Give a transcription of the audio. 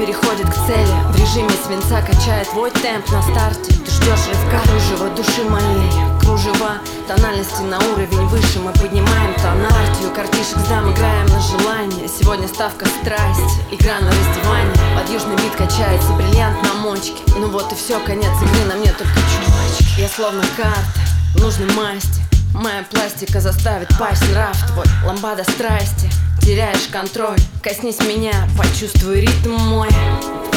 переходит к цели. В режиме свинца качает твой темп на старте. Ты ждешь рывка, кружево души моей. Кружева, тональности на уровень выше. Мы поднимаем тонартию, картишек сдам, играем на желание. Сегодня ставка страсть, игра на раздевание. Под южный бит качается бриллиант на мочке. Ну вот и все, конец игры, на мне только чувачки. Я словно карта в нужной масти. Моя пластика заставит пасть нрав твой. Ламбада страсти, теряешь контроль. Коснись меня, почувствуй ритм мой.